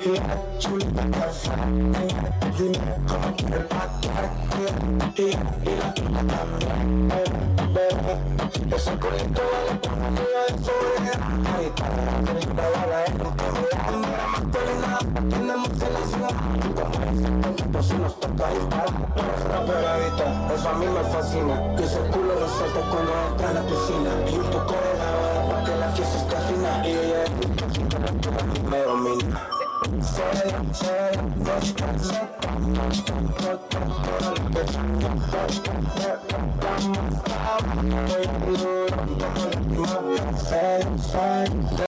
chulita casa, dime cómo quieres patear, y la tuya también, bebé, ese culito vale por un día de soledad, ahí está, la bala es un tema, la primera masculina, tenemos en la ciudad, como ese contento si nos toca disparar, nuestra pegadita, eso a mí me fascina, y ese culo resalta cuando entra a la piscina, y un poco de lavada para que la fiesta esté fina, y ella es mi cosita, la que me domina.